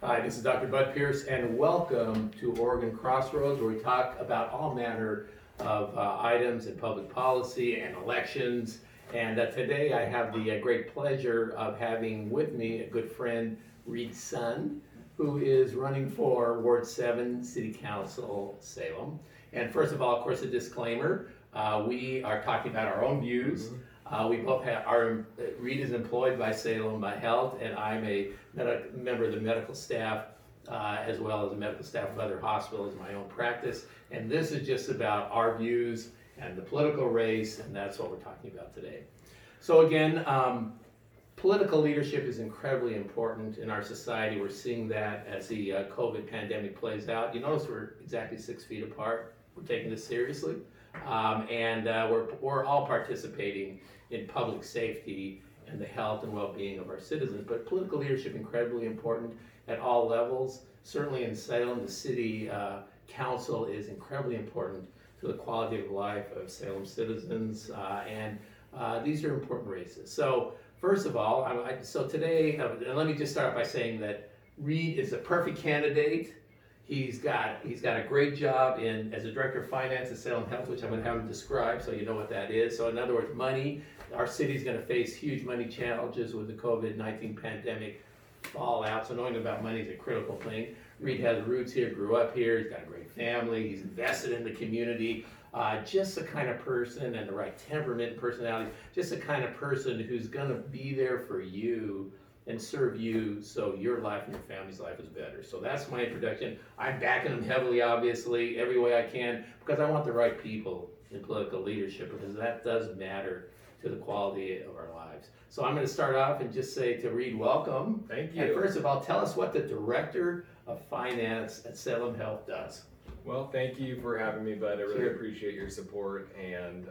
Hi, this is Dr. Bud Pierce, and welcome to Oregon Crossroads, where we talk about all manner of items in public policy and elections. And today I have the great pleasure of having with me a good friend, Reed Sun, who is running for Ward 7 City Council, Salem. And first of all, of course, a disclaimer, we are talking about our own views. We both Reed is employed by Salem Health, and I'm a member of the medical staff, as well as a medical staff of other hospitals in my own practice. And this is just about our views and the political race, and that's what we're talking about today. So again, political leadership is incredibly important in our society. We're seeing that as the COVID pandemic plays out. You notice we're exactly 6 feet apart. We're taking this seriously. And we're all participating in public safety and the health and well-being of our citizens. But political leadership incredibly important at all levels. Certainly in Salem, the city council is incredibly important to the quality of life of Salem citizens, and these are important races. So first of all, so today, let me just start by saying that Reed is a perfect candidate. He's got a great job as a director of finance at Salem Health, which I'm going to have him describe so you know what that is. So in other words, money, our city's going to face huge money challenges with the COVID-19 pandemic fallout. So knowing about money is a critical thing. Reed has roots here, grew up here, he's got a great family, he's invested in the community. Just the kind of person, and the right temperament and personality, just the kind of person who's going to be there for you and serve you so your life and your family's life is better. So that's my introduction. I'm backing them heavily, obviously, every way I can, because I want the right people in political leadership, because that does matter to the quality of our lives. So I'm going to start off and just say to Reed, welcome. Thank you. And first of all, tell us what the Director of Finance at Salem Health does. Well, thank you for having me, Bud. I really Sure. appreciate your support and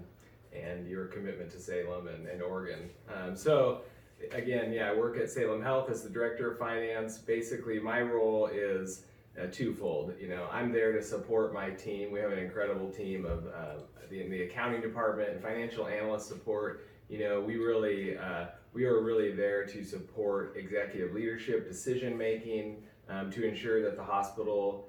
your commitment to Salem and Oregon. So again, yeah, I work at Salem Health as the Director of Finance. Basically, my role is twofold. You know, I'm there to support my team. We have an incredible team of the accounting department and financial analyst support. You know, we are really there to support executive leadership, decision making, to ensure that the hospital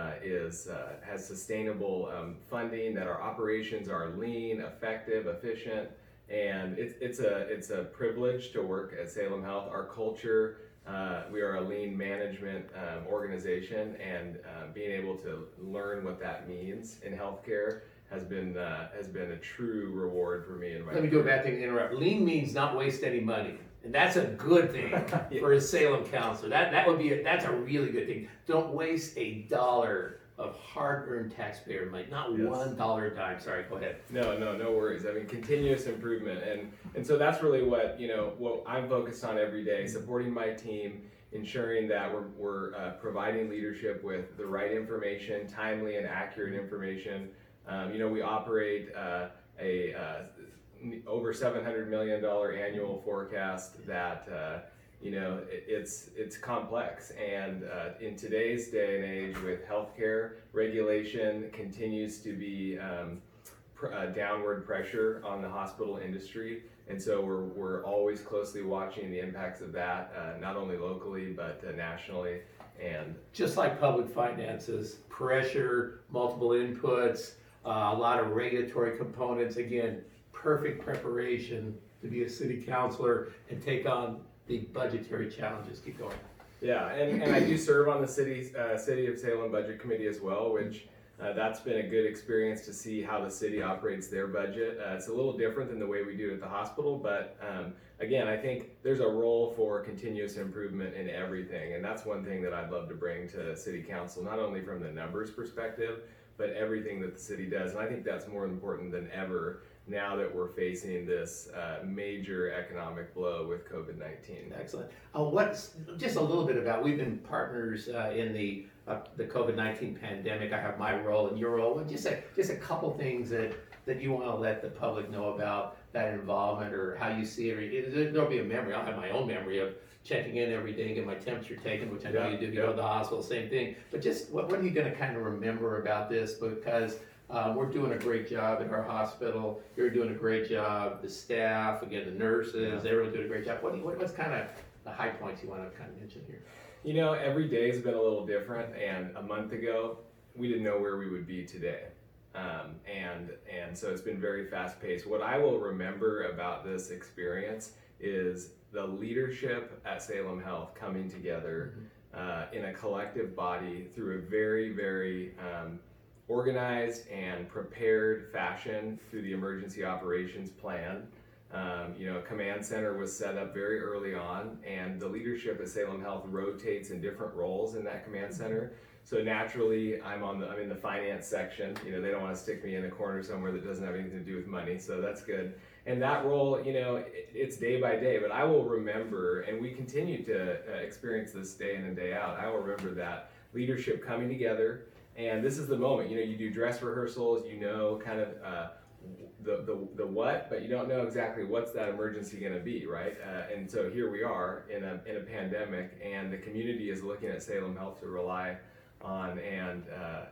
has sustainable funding, that our operations are lean, effective, efficient. And it's a privilege to work at Salem Health. Our culture, we are a lean management organization, and being able to learn what that means in healthcare has been a true reward for me. Let me do a bad thing to interrupt. Lean means not waste any money. And that's a good thing Yeah. for a Salem counselor. That's a really good thing. Don't waste a dollar of hard-earned taxpayer money. Not Yes. $1 a dime. Sorry, go ahead. No worries. I mean, continuous improvement, and so that's really what I'm focused on every day, supporting my team, ensuring that we're providing leadership with the right information, timely and accurate information. We operate over $700 million annual forecast that it's complex, and in today's day and age with healthcare, regulation continues to be downward pressure on the hospital industry, and so we're always closely watching the impacts of that, not only locally but nationally. And Just like public finances, pressure, multiple inputs, a lot of regulatory components. Again, perfect preparation to be a city councilor and take on the budgetary challenges. Keep going. yeah, and I do serve on the City of Salem Budget Committee as well, which that's been a good experience to see how the city operates their budget. It's a little different than the way we do it at the hospital, but again, I think there's a role for continuous improvement in everything, and that's one thing that I'd love to bring to City Council, not only from the numbers perspective, but everything that the city does. And I think that's more important than ever now that we're facing this major economic blow with COVID-19. Excellent. Just a little bit about, we've been partners in the COVID-19 pandemic. I have my role and your role. And just a couple things that you want to let the public know about that involvement, or how you see it. There'll be a memory. I'll have my own memory of checking in every day and get my temperature taken, which I know you do. You go to the hospital, same thing. But just what are you going to kind of remember about this? Because we're doing a great job at our hospital. You're doing a great job. The staff, again, the nurses, everyone's doing a great job. What's kind of the high points you want to kind of mention here? You know, every day's been a little different, and a month ago, we didn't know where we would be today. And so it's been very fast paced. What I will remember about this experience is the leadership at Salem Health coming together in a collective body through a very, very organized and prepared fashion through the emergency operations plan. You know, a command center was set up very early on, and the leadership at Salem Health rotates in different roles in that command center. So naturally, I'm in the finance section. You know, they don't want to stick me in a corner somewhere that doesn't have anything to do with money, so that's good. And that role, you know, it's day by day, but I will remember, and we continue to experience this day in and day out. I will remember that leadership coming together, and this is the moment. You know, you do dress rehearsals. You know, kind of. The what, but you don't know exactly what's that emergency going to be, right? And so here we are in a pandemic, and the community is looking at Salem Health to rely on, and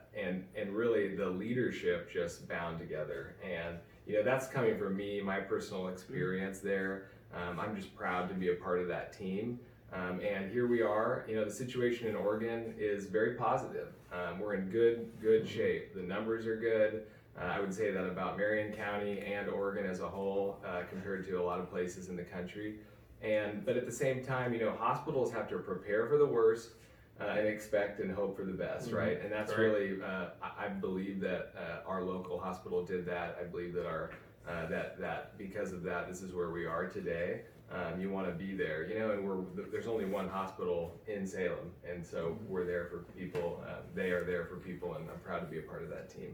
really the leadership just bound together. And you know, that's coming from me, my personal experience there. I'm just proud to be a part of that team. And here we are. You know, the situation in Oregon is very positive. We're in good shape. The numbers are good. I would say that about Marion County and Oregon as a whole, compared to a lot of places in the country. But at the same time, you know, hospitals have to prepare for the worst and expect and hope for the best, right? And that's really, I believe that our local hospital did that. I believe that that because of that, this is where we are today. You want to be there, you know, and there's only one hospital in Salem, and so we're there for people. They are there for people, and I'm proud to be a part of that team.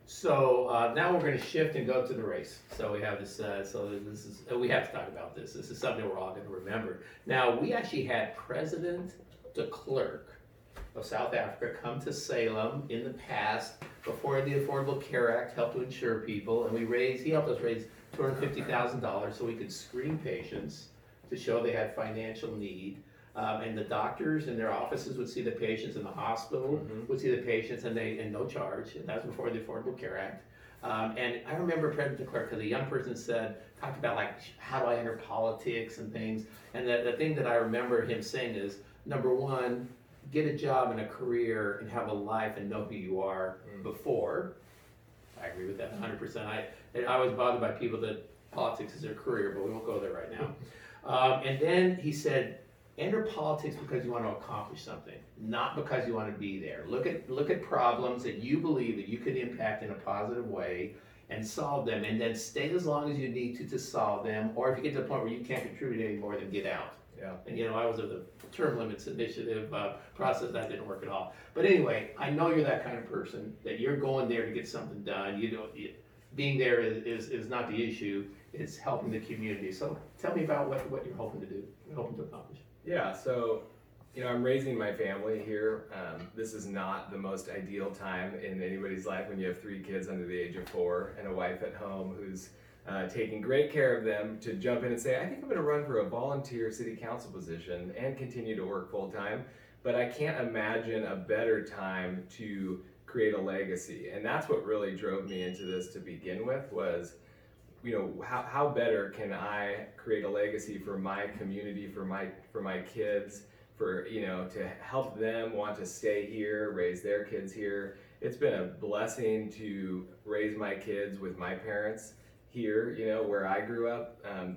So now we're going to shift and go to the race. So we have this. We have to talk about this. This is something we're all going to remember. Now we actually had President de Klerk of South Africa come to Salem in the past before the Affordable Care Act helped to insure people, and he helped us raise $250,000 so we could screen patients to show they had financial need. And the doctors in their offices would see the patients, and the hospital would see the patients, and no charge. And that was before the Affordable Care Act. And I remember President de Klerk, because a young person talked about like, how do I enter politics and things. And the thing that I remember him saying is, number one, get a job and a career and have a life and know who you are before. I agree with that 100%. I was bothered by people that politics is their career, but we won't go there right now. And then he said, enter politics because you want to accomplish something, not because you want to be there. Look at problems that you believe that you can impact in a positive way and solve them, and then stay as long as you need to solve them. Or if you get to the point where you can't contribute anymore, then get out. Yeah. And you know, I was of the term limits initiative process. That didn't work at all. But anyway, I know you're that kind of person, that you're going there to get something done. Being there is not the issue. It's helping the community. So tell me about what you're hoping to do, hoping to accomplish. Yeah, so, you know, I'm raising my family here. This is not the most ideal time in anybody's life when you have 3 kids under the age of 4 and a wife at home who's taking great care of them, to jump in and say, I think I'm going to run for a volunteer city council position and continue to work full time. But I can't imagine a better time to create a legacy. And that's what really drove me into this to begin with, was, you know, how better can I create a legacy for my community, for my kids, for, you know, to help them want to stay here, raise their kids here. It's been a blessing to raise my kids with my parents here, you know, where I grew up.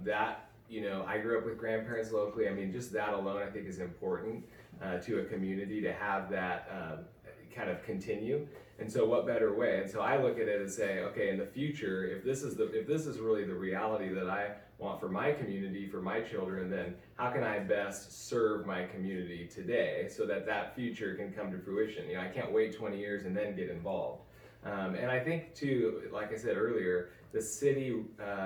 You know, I grew up with grandparents locally. I mean, just that alone I think is important to a community, to have that kind of continue. And so what better way? And so I look at it and say, okay, in the future, if this is really the reality that I want for my community, for my children, then how can I best serve my community today so that future can come to fruition? You know, I can't wait 20 years and then get involved. And I think too, like I said earlier, the city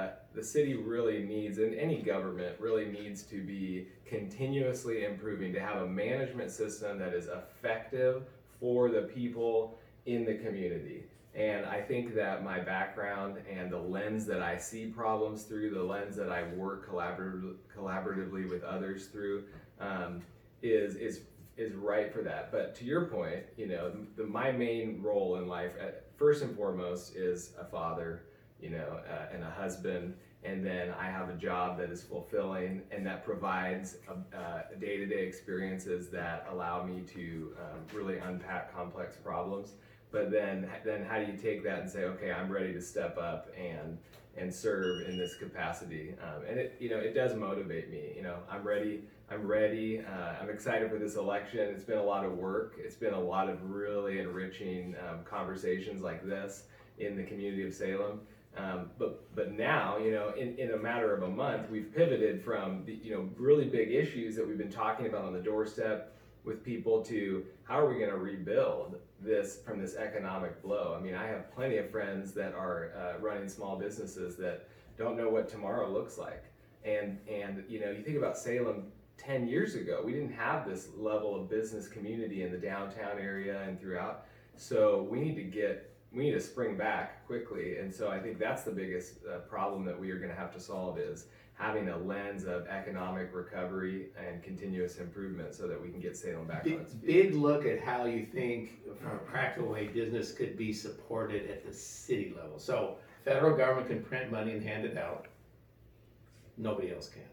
really needs, and any government really needs, to be continuously improving, to have a management system that is effective for the people in the community. And I think that my background and the lens that I see problems through, the lens that I work collaboratively with others through, is right for that. But to your point, you know, my main role in life, first and foremost, is a father and a husband, and then I have a job that is fulfilling and that provides day-to-day experiences that allow me to really unpack complex problems. But then how do you take that and say, okay, I'm ready to step up and serve in this capacity? And it does motivate me. I'm ready. I'm excited for this election. It's been a lot of work. It's been a lot of really enriching conversations like this in the community of Salem. But now, in a matter of a month, we've pivoted from the, really big issues that we've been talking about on the doorstep with people to how are we going to rebuild this from this economic blow. I mean, I have plenty of friends that are running small businesses that don't know what tomorrow looks like. And you think about Salem 10 years ago, we didn't have this level of business community in the downtown area and throughout. So we need to spring back quickly. And so I think that's the biggest problem that we are going to have to solve, is having a lens of economic recovery and continuous improvement so that we can get Salem back on its feet. Big look at how you think, from a practical way, business could be supported at the city level. So federal government can print money and hand it out. Nobody else can.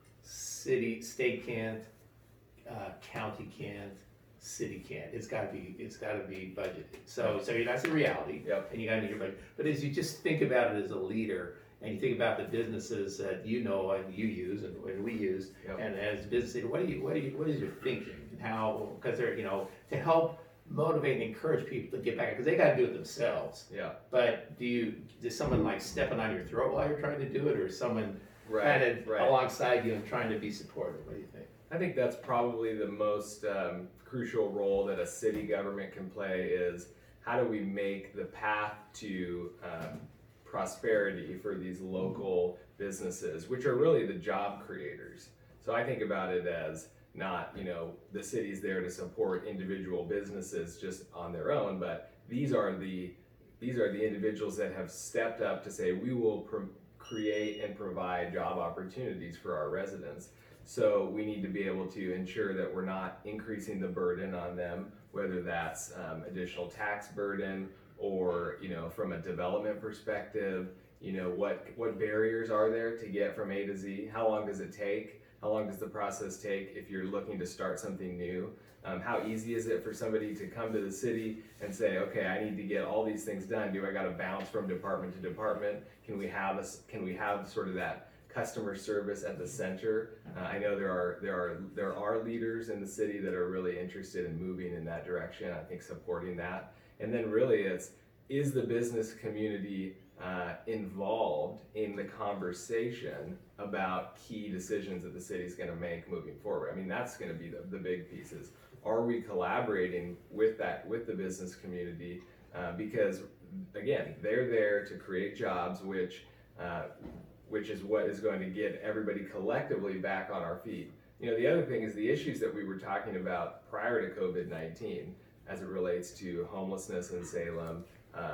State can't, county can't, city can't. It's got to be budgeted. So that's the reality. Yep. And you got to meet your budget. But as you just think about it as a leader, and you think about the businesses that and you use and we use, Yep. and as a business leader, what is your thinking and how? Because they're to help motivate and encourage people to get back, because they got to do it themselves. Yeah. But does someone like stepping on your throat while you're trying to do it, or someone kind of Right. alongside you and trying to be supportive? What do you think? I think that's probably the most crucial role that a city government can play, is how do we make the path to prosperity for these local businesses, which are really the job creators. So I think about it as not, the city's there to support individual businesses just on their own, but these are the individuals that have stepped up to say, we will create and provide job opportunities for our residents. So we need to be able to ensure that we're not increasing the burden on them, whether that's additional tax burden or, from a development perspective, what barriers are there to get from A to Z? How long does it take? How long does the process take if you're looking to start something new? How easy is it for somebody to come to the city and say, okay, I need to get all these things done. Do I got to bounce from department to department? Can we have sort of that customer service at the center? I know there are leaders in the city that are really interested in moving in that direction. I think supporting that, and then really is the business community involved in the conversation about key decisions that the city's going to make moving forward. I mean, that's going to be the big pieces. Are we collaborating with the business community? Because again, they're there to create jobs, which is what is going to get everybody collectively back on our feet. The other thing is the issues that we were talking about prior to COVID-19 as it relates to homelessness in Salem,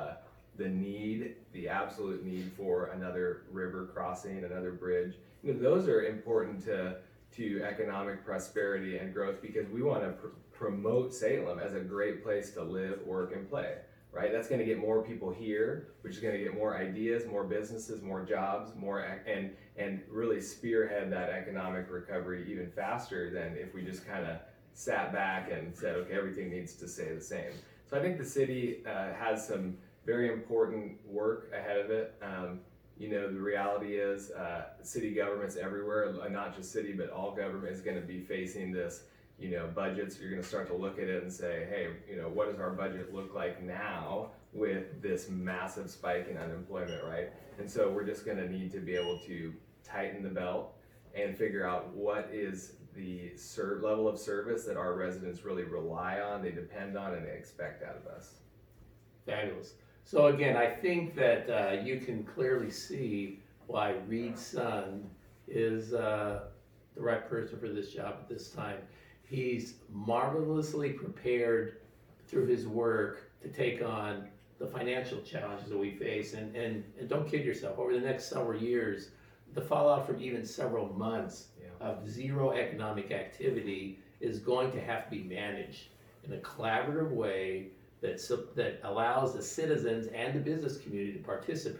the absolute need for another river crossing, another bridge. Those are important to economic prosperity and growth, because we want to promote Salem as a great place to live, work, and play. Right? That's going to get more people here, which is going to get more ideas, more businesses, more jobs, and really spearhead that economic recovery even faster than if we just kind of sat back and said, okay, everything needs to stay the same. So I think the city has some very important work ahead of it. The reality is city governments everywhere, not just city, but all government is going to be facing this. Budgets, you're going to start to look at it and say, hey, what does our budget look like now with this massive spike in unemployment, right? And so we're just going to need to be able to tighten the belt and figure out what is the level of service that our residents really rely on, they depend on, and they expect out of us. Fabulous. So again, I think that you can clearly see why Reed's son is the right person for this job at this time. He's marvelously prepared through his work to take on the financial challenges that we face. And don't kid yourself, over the next several years, the fallout from even several months of zero economic activity is going to have to be managed in a collaborative way that allows the citizens and the business community to participate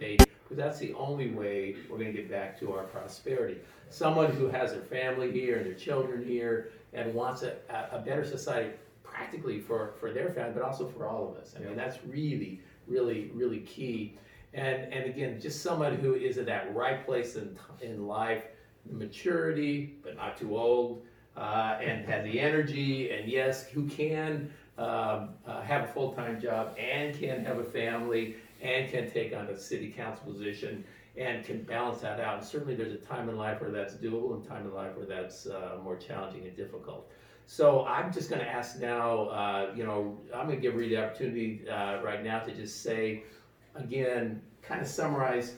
because that's the only way we're gonna get back to our prosperity. Someone who has their family here and their children here and wants a better society practically for their family, but also for all of us. I mean, that's really, really, really key. And again, just someone who is at that right place in life, maturity, but not too old, and has the energy, and yes, who can have a full-time job and can have a family and can take on a city council position and can balance that out. And certainly there's a time in life where that's doable and time in life where that's more challenging and difficult. So I'm just gonna ask now, I'm gonna give Reed the opportunity right now to just say, again, kind of summarize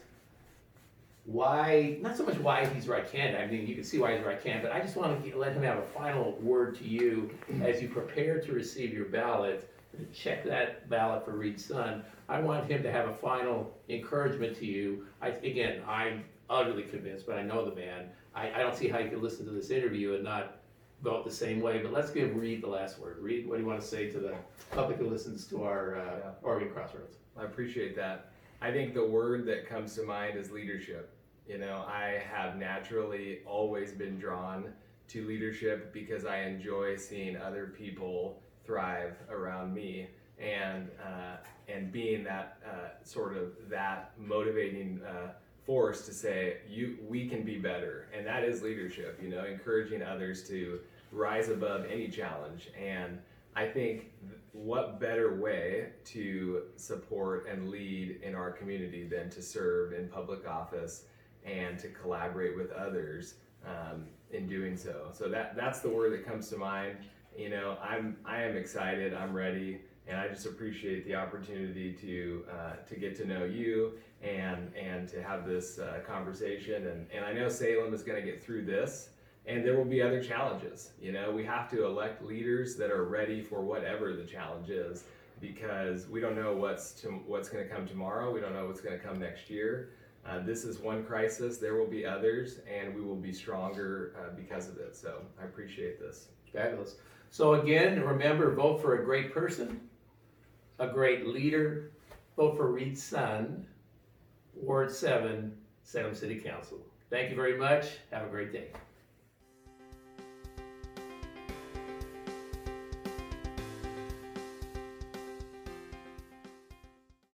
why, not so much why he's the right candidate, I mean, you can see why he's the right candidate, but I just want to let him have a final word to you as you prepare to receive your ballot, check that ballot for Reed's son. I want him to have a final encouragement to you. I'm utterly convinced, but I know the man. I don't see how you could listen to this interview and not vote the same way, but let's give Reed the last word. Reed, what do you want to say to the public who listens to our Oregon Crossroads? I appreciate that. I think the word that comes to mind is leadership. I have naturally always been drawn to leadership because I enjoy seeing other people thrive around me and being that sort of that motivating force to say we can be better, and that is leadership. Encouraging others to rise above any challenge. And I think what better way to support and lead in our community than to serve in public office and to collaborate with others in doing so. So that's the word that comes to mind. I am excited, I'm ready, and I just appreciate the opportunity to get to know you and to have this conversation. And I know Salem is going to get through this. And there will be other challenges. We have to elect leaders that are ready for whatever the challenge is, because we don't know what's going to come tomorrow. We don't know what's going to come next year. This is one crisis. There will be others, and we will be stronger because of it. So I appreciate this. Fabulous. So again, remember, vote for a great person, a great leader. Vote for Reed's son, Ward 7, Salem City Council. Thank you very much. Have a great day.